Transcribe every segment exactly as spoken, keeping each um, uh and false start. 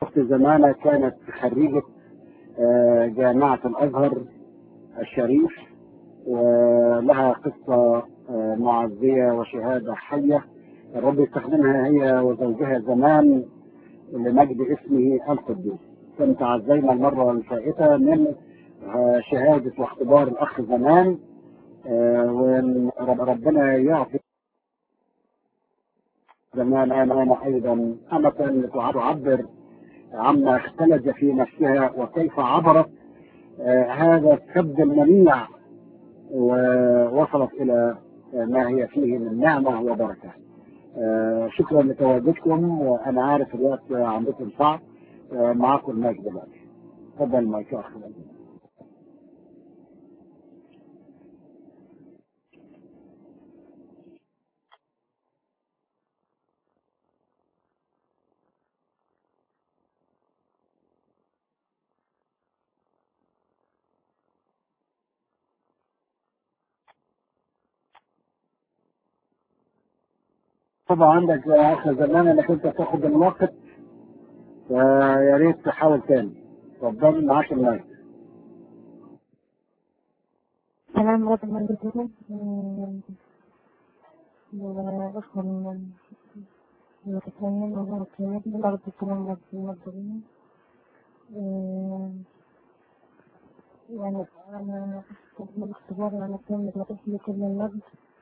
في زمانها كانت خريجة آه، جامعة الأزهر الشريف، ولها قصة آه، معزية وشهادة حية الرب يستخدمها هي وزوجها زمان لمجد اسمه القدوس. كنت عزينا المرة الفائتة من آه، شهادة واختبار الأخ زمان، وربنا يعطي زمان أنا أيضا أمة تعبر عما اختلج في نفسها وكيف عبرت آه، هذا السد المنيع ووصلت إلى ما هي فيه من نعمة وبركة. آه، شكرا لتواجدكم، وأنا عارف الوقت عندكم صعب. آه، معكم المايك دلوقتي. تفضل المايك يا أخي. طبعا عندك يا أخي زمان انك انت تاخد الوقت، فيا ريت تحاول تاني. اتفضل معاك المايك. سلام رب المنزلين وأخوة المتكلمين والمتكلمين برضه السلام رب المنزلين. يعني أنا من الاختبار على كلمة وتحلي كل المجد.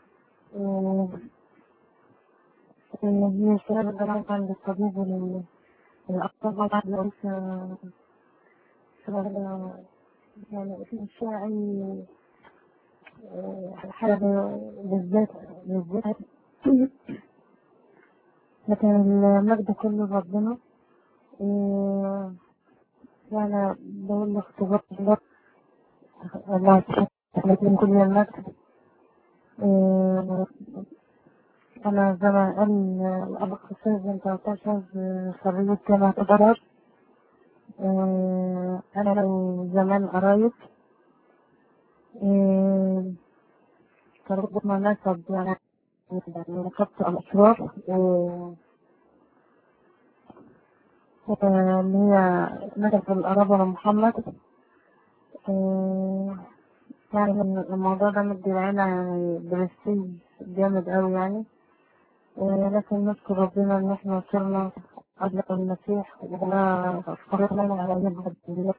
هي شهادة جمعت عند الطبيب والأطباء بعد لسه شهادة يعني في الشاعي حاجة بالذات بالذات لكن المجد كله ربنا. وأنا بقول اختبار الله الله يسعدك من كل المجد. أنا زي ما قال الأب الخصيص بنت عطاشة خريجة جامعة الأزهر. أنا لو زمان قرايب كربت مناسب يعني نقبت الأسرار اللي هي نسب القرابة لمحمد. يعني الموضوع ده مدي العيلة يعني برستيج جامد أوي يعني. لكن نشكر ربنا إن إحنا وصلنا قبل المسيح ولا أفكارنا على يد الله.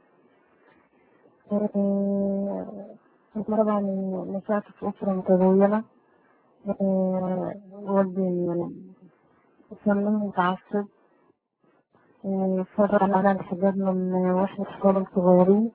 طبعا نشأت في أسرة متدينة. والدي كان متعصب، فرض على الحجاب من واحنا أطفال صغيرين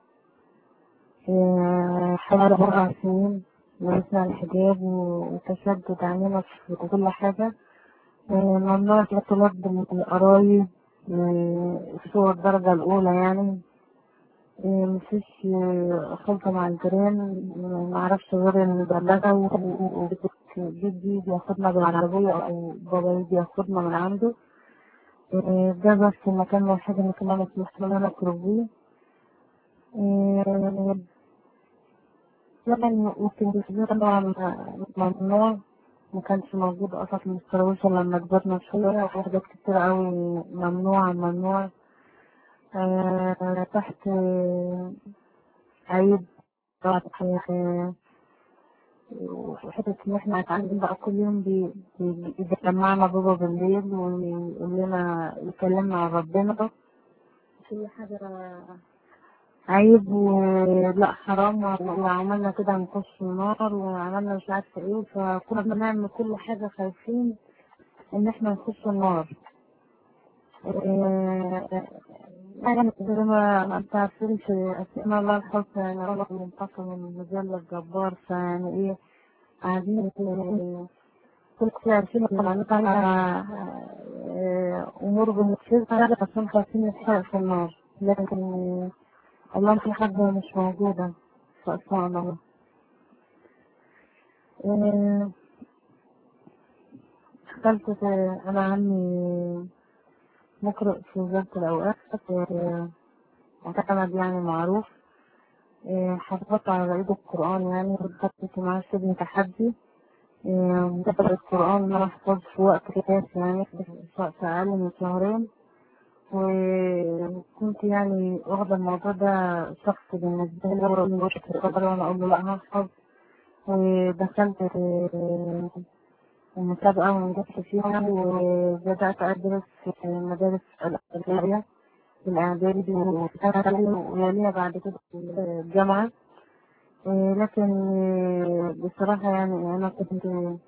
حوالي أربع سنين. ورثنا الحجاب وتشدد علينا في كل حاجة. ممنوع الاختلاط بالقرايب، صور الدرجة الأولى يعني. مفيش خلطة مع الجيران، معرفش غير المبلغة. وجدي بياخدنا بالعربية أو بابا يجي ياخدنا من عنده. ده بس المكان الوحيد اللي كنا مسموح لنا نخرج بيه. يعني يمكن بيسبوع طبعا ممنوع، مكانش موجود أصلا في المستروشة لما كبرنا شوية. وحاجات كتير أوي ممنوع ممنوع آه تحت عيب. وحتة إن إحنا قاعدين بقى كل يوم بيجمعنا بابا بالليل ويقول لنا يكلمنا عن ربنا. كل حاجة عيب ولا حرام، وعملنا كده نخش النار وعملنا مش عارفة ايه. فكنا بنعمل كل حاجة خايفين ان احنا نخش النار. انا زي ما انت عارفين في اسماء الله الحسنى يعني الله منتقم من المجال الجبار. فيعني ايه قاعدين كل كل عارفين لما نطلع امور بنكسر عشان خايفين نتحرق في النار. لكن الله في حد مش موجودة في أسماء الله. اختلت أنا عمي مقرئ في وزارة الأوقات، معتمد يعني معروف. حفظت على بقية القرآن يعني. خدت معاه سجن تحدي متابعة القرآن اللي أنا حفظت في وقت كافي يعني في أقل من شهرين. كنت يعني واخدة الموضوع ده شخص بالنسبة لي، وأقول في القدر وأنا أقول له لأ هحفظ. ودخلت في المسابقة ونجحت فيها، وبدأت أدرس في مدارس الأكاديمية في الإعدادي والثانوي، ويليها بعد كده في الجامعة. لكن بصراحة يعني أنا كنت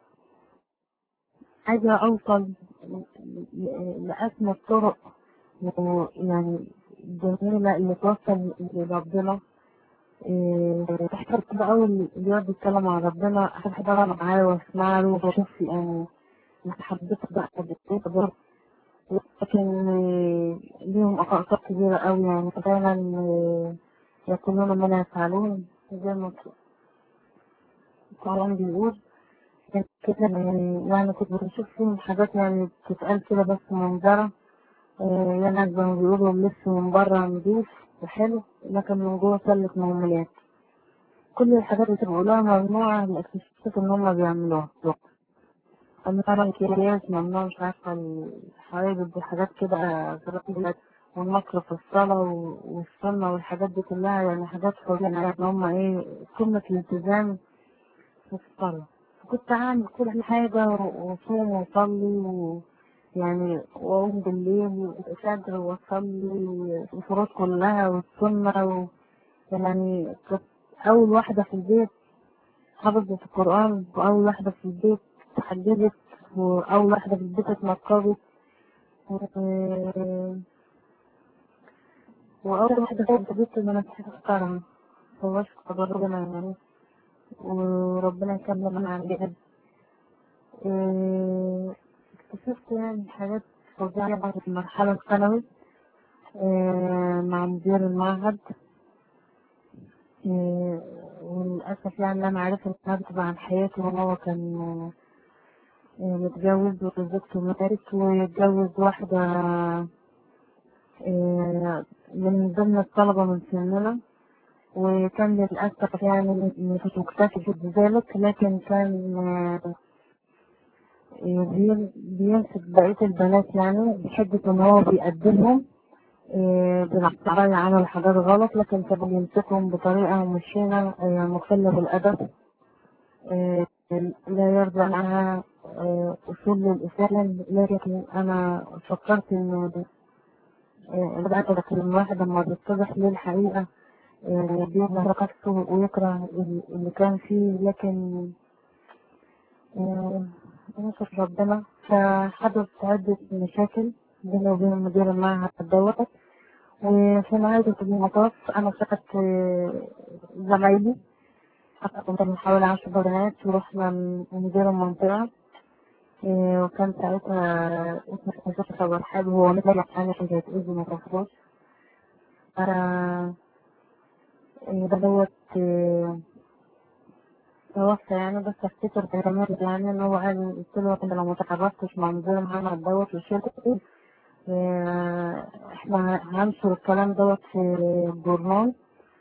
عايزة أوصل لأسمى الطرق يعني جميلة اللي توصل لربنا. تحت كده أول اللي يقعد يتكلم عن ربنا أحب أحضر معاه وأسمع له وأشوف يعني حبيت بقى بالتالي. لكن ليهم أخطاء كبيرة أوي يعني، فدايما يكونون ما يفعلون زي ما القرآن بيقول كده. يعني كنت بشوف فيهم حاجات يعني بتتقال كده بس منظرة، يعني زي ما بيقولوا اللبس من بره نضيف وحلو لكن من جوه سلة مهملات. كل الحاجات اللي بيقولوها ممنوعة الاكتشفت إن هما بيعملوها. ممنوع الكياس، ممنوع مش عارفة الحوادث وحاجات كده غريبة، والمكر في الصلاة والسنة والحاجات دي كلها يعني حاجات فظيعة يعني إن هما إيه قمة الالتزام في الصلاة. كنت أعمل كل حاجة وأصوم وأصلي يعني وأقوم بالليل الفجر وأصلي الفروض كلها والسنة و... يعني كنت أول واحدة في البيت حفظت القرآن، وأول واحدة في البيت تحجبت، وأول واحدة في البيت اتنقبت، وأول واحدة في البيت إن أنا تحققها. فواشكر ربنا يعني وربنا يكمل معنا بجد. اكتشفت يعني حاجات فظيعة في المرحلة الثانوي مع مدير المعهد. وللأسف يعني أنا عرفت نكتب عن حياته، وهو كان متجوز وزوجته ماتت، ويتجوز واحدة من ضمن الطلبة من سننا، وكان للأسف يعني مش مكتفي بذلك، لكن كان بيمسك بقية البنات يعني بحجة إن هو بيقدمهم بالعطايا عملوا حاجات غلط، لكن كان بيمسكهم بطريقة مشينة مخلة بالأدب لا يرضى عنها أصول الإسلام. لكن أنا فكرت إنه بدأت أتكلم واحد لما بيتضح لي الحقيقة بيظهر نفسه ويكره اللي كان فيه، لكن نشكر ربنا. فحدث عدة مشاكل بيني وبين مدير المعهد دوت، وفي نهاية المطاف أنا سألت زمايلي حتى كنت من حوالي عشر بنات، ورحنا لمدير المنطقة، وكان ساعتها اسمه مصطفى ورحاب، هو مثل أنا كنت هتأذي ما تفضلش. دوت توفى يعني، بس افتكر كلمات يعني ان هو قال قلت له انت لو ما تحركتش مع مدير محمد دوت وشركته احنا هننشر الكلام دوت في الجورنال.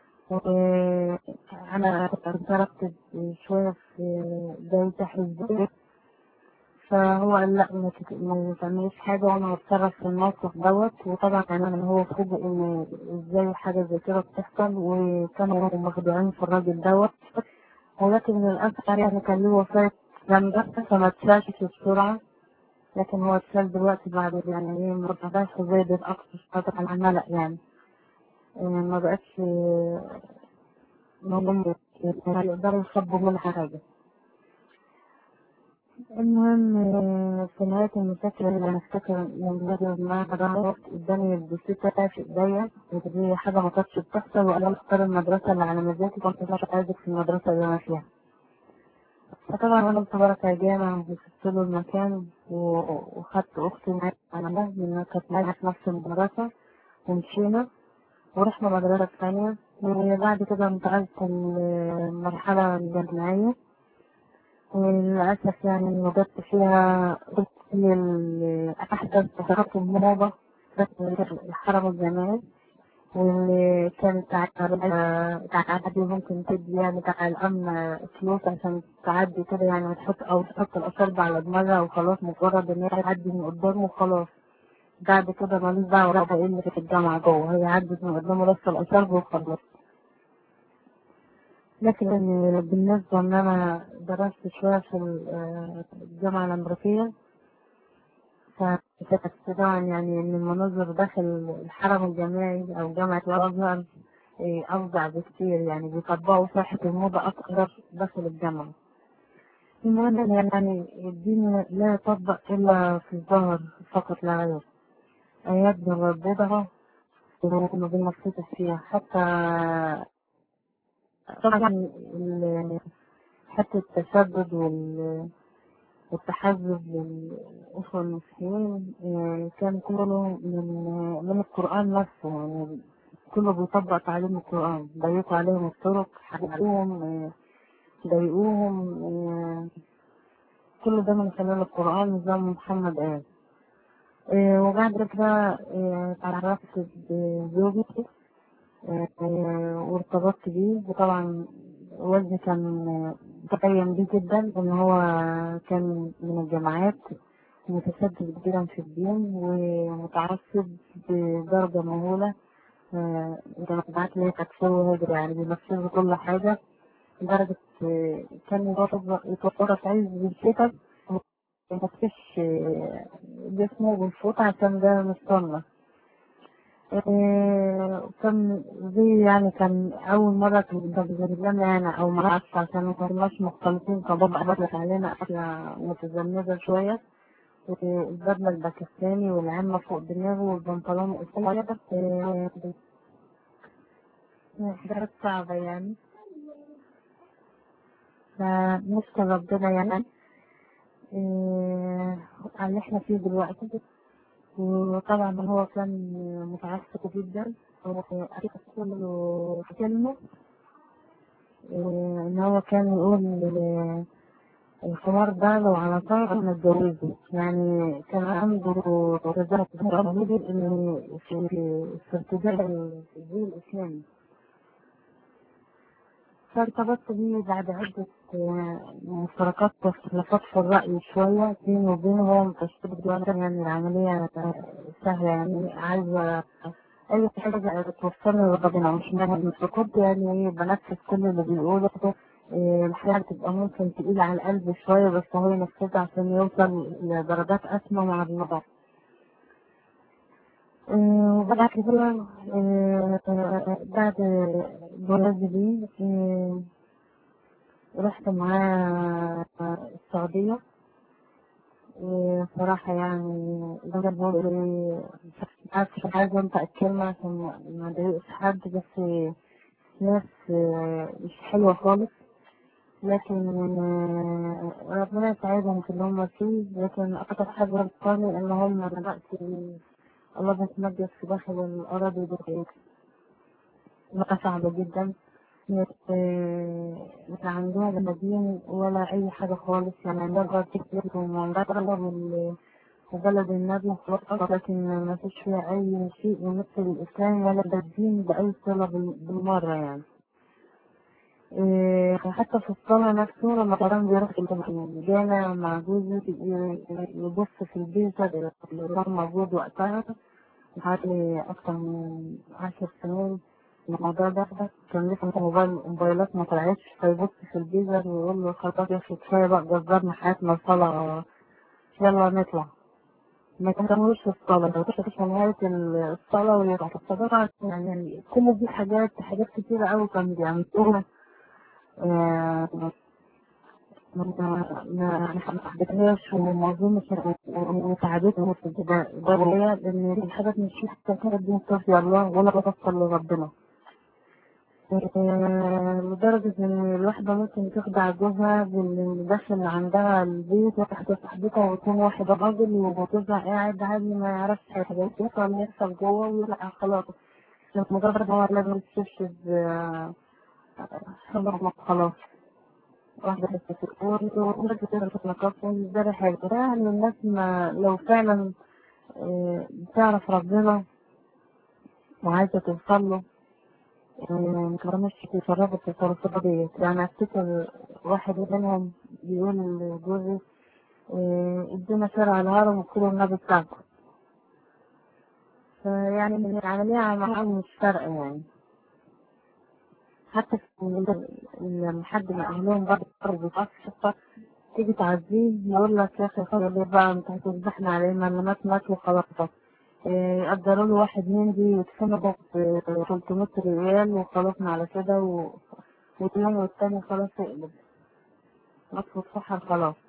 وانا كنت ركز شوية في بداية تحرير، فهو قال لا ما تعمليش حاجة وانا هتصرف في الموقف دوت. وطبعا انا هو فوجئ ان ازاي حاجة زي كده بتحصل، وكانوا مخدوعين في الراجل دوت. ولكن للأسف يعني كان له وفاة جامدة فما اتشالش بسرعة، لكن هو اتشال دلوقتي بعد يعني ايه مرتباش زي بيت أقصى شاطر على الملأ يعني ما بقتش مهم يقدروا يخبوا منها حاجة. المهم في نهاية المشاكل اللي أنا أفتكر من بدأ معاها ضغط قدامي البسيطة في إيديا، ودي حاجة ما كانتش بتحصل، وأنا أختار المدرسة اللي على مزاجي، كنت مش عايزك في المدرسة اللي أنا فيها. فطبعا أنا بتبارك يا جامعة وسبت له المكان وخدت أختي معايا أنا لأنها كانت معايا في نفس المدرسة، ومشينا ورحنا مدرسة ثانية. وبعد كده انتقلت المرحلة الجامعية، وللأسف يعني وجدت فيها أحدث تحرك الموضة الحرم الجامعي، واللي كانت تعدي ممكن تدي يعني بتاع الأمن فلوس عشان تعدي كده يعني، تحط أو تحط الأصابع على دماغها وخلاص، مجرد إن هي تعدي من قدامه وخلاص. بعد كده ماليش دعوة بقى ايه اللي في الجامعة جوه، هي عدت من قدامه بس الأشرب وخلصت. لكن بالنسبة ان انا درست شوية في الجامعة الأمريكية، فكانت طبعا يعني ان المناظر داخل الحرم الجامعي او جامعة الأزهر أفظع بكتير، يعني بيطبقوا ساحة الموضة أكثر داخل الجامعة. المهم يعني الدين لا يطبق إلا في الظاهر فقط لا غير، آيات بنرددها وبنفسد فيها. حتى طبعا حتى التشدد والتحزب للإخوة المسلمين كان كله من من القرآن نفسه، يعني كله بيطبق تعليم القرآن، ضيقوا عليهم الطرق، حرقوهم، ضايقوهم، كل ده من خلال القرآن زي ما محمد قال. وبعد كده اتعرفت بزوجي وارتبطت بيه، وطبعا والدي كان متقيم بيه جدا ان هو كان من الجماعات، متشدد جدا في الدين ومتعصب بدرجة مهولة. الجماعات اللي هي تكفير وهجر، يعني بينفذوا كل حاجة، لدرجة كان يتوفر عايز بالشتاء مفتش جسمه بالفوط عشان ده مصنع. كان دي يعني كان أول مرة كان بيجرب لنا يعني، أو معرفش عشان ما كناش مختلطين، كان بابا أبطلت علينا أكلة متزمزة شوية، والبدلة الباكستاني والعمة فوق دماغه والبنطلون القصير، حاجات صعبة يعني. فنشكر ربنا يعني على اللي احنا فيه دلوقتي. وطبعا هو كان متعصب جدا، وأكيد كله في كلمة إن هو كان يقول الحوار ده لو على طريقة نتجوزه، يعني كان عنده رجالة كبيرة إن في في ارتداء الدين الإسلامي. فارتبطت بيه بعد عدة مشتركات واختلافات في الرأي شوية بيني وبينه، هو متشدد جدا، يعني العملية سهلة، يعني عايزة أي حاجة توصلني لربنا، مش مهم كنت يعني بنفذ كل اللي بيقوله. الحياة بتبقى ممكن تقيلة على القلب شوية، بس هو ينفذها عشان يوصل لدرجات أسمى مع الموضوع. وبعد كده بعد جوازي ليه رحت معاه السعودية. صراحة يعني ده بقول مش عايزة انت الكلمة عشان ما اضايقش حد، بس ناس مش حلوة خالص، لكن ربنا يساعدهم في اللي هم فيه. لكن أكتر حاجة ربطاني إن هم دلوقتي الله بيتمجد في داخل الأراضي دي، بقى صعبة جدا، مش عندها لا دين ولا أي حاجة خالص، يعني عندها تكتب ومعتقدة وبلد النبي فقط، لكن ما فيش فيها أي شيء يمثل الإسلام ولا الدين بأي صلة بالمرة يعني. إيه حتى في الصلاة نفسه لما كان بيروح الجامع مع جوزي يبص في البيت اللي كان موجود وقتها حوالي أكثر من عشر سنين. الموضوع ده كان لسه موبايل موبايلات ما طلعتش، فيبص في البيزر ويقول له خلاص يا كفاية بقى جربنا حياتنا الصلاة، يلا نطلع. ما كانوش في الصلاة، ما كانوش في نهاية الصلاة ويروح الصلاة. يعني كل دي حاجات حاجات كتيرة أوي كان بيعملوها. ما حبيتهاش وما اظنش وساعدتني في البداية، لان دي حاجات مش محتاجة دين توفي الله ولا بتوصل لربنا، لدرجة ان الواحدة ممكن تخدع جوزها باللي داخل عندها البيت وتحت صاحبتها ويكون واحد راجل وجوزها قاعد عادي ما يعرفش حاجة يحصل يحصل جوه ويطلع خلاص، مجرد هو لازم يستشهد خلاص. واحدة بس في الأول وواحدة بتقدر تتنقصهم ده حاجة يعني. الناس ما لو فعلا بتعرف ربنا وعايزة توصل له مكرمش يتصرفوا التصرفات ديت. يعني أفتكر واحد منهم بيقول لجوزي ادينا شارع الهرم وكلوا النبي بتاعكم. فيعني من العملية معاهم مش فارقة يعني. حتى في- لما حد من أهلهم برضه بيتأثر تيجي تعزيه يقول لك يا أخي خلاص ليه بقى أنت هتذبحنا عليه، ما اللي مات مات وخلاص. إيه، يقدروا له واحد من دي يدفنوا ب ثلاثمية ريال وخلصنا على كده و... واليوم والتاني خلاص يقلب مصر اتسحر خلاص.